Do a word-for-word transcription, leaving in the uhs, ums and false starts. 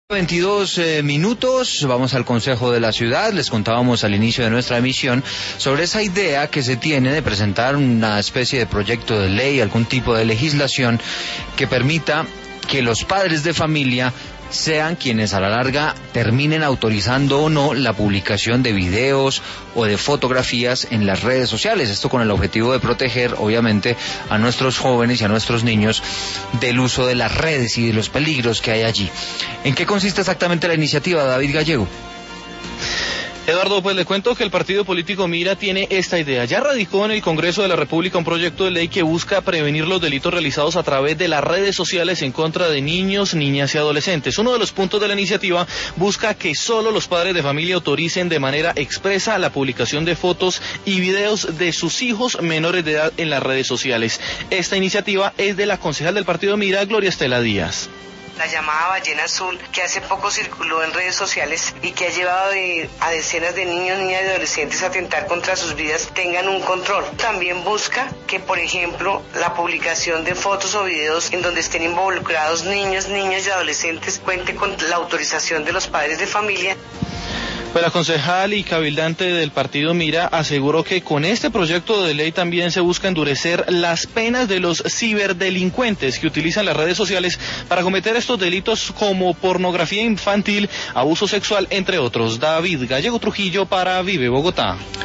veintidós eh, minutos, vamos al Consejo de la Ciudad. Les contábamos al inicio de nuestra emisión sobre esa idea que se tiene de presentar una especie de proyecto de ley, algún tipo de legislación que permita que los padres de familia sean quienes a la larga terminen autorizando o no la publicación de videos o de fotografías en las redes sociales. Esto con el objetivo de proteger, obviamente, a nuestros jóvenes y a nuestros niños del uso de las redes y de los peligros que hay allí. ¿En qué consiste exactamente la iniciativa, David Gallego? Eduardo, pues le cuento que el partido político Mira tiene esta idea. Ya radicó en el Congreso de la República un proyecto de ley que busca prevenir los delitos realizados a través de las redes sociales en contra de niños, niñas y adolescentes. Uno de los puntos de la iniciativa busca que solo los padres de familia autoricen de manera expresa la publicación de fotos y videos de sus hijos menores de edad en las redes sociales. Esta iniciativa es de la concejal del partido Mira, Gloria Estela Díaz. La llamada ballena azul, que hace poco circuló en redes sociales y que ha llevado de, a decenas de niños, niñas y adolescentes a atentar contra sus vidas, tengan un control. También busca que, por ejemplo, la publicación de fotos o videos en donde estén involucrados niños, niñas y adolescentes cuente con la autorización de los padres de familia. Pues la concejal y cabildante del partido Mira aseguró que con este proyecto de ley también se busca endurecer las penas de los ciberdelincuentes que utilizan las redes sociales para cometer estos delitos como pornografía infantil, abuso sexual, entre otros. David Gallego Trujillo para Vive Bogotá.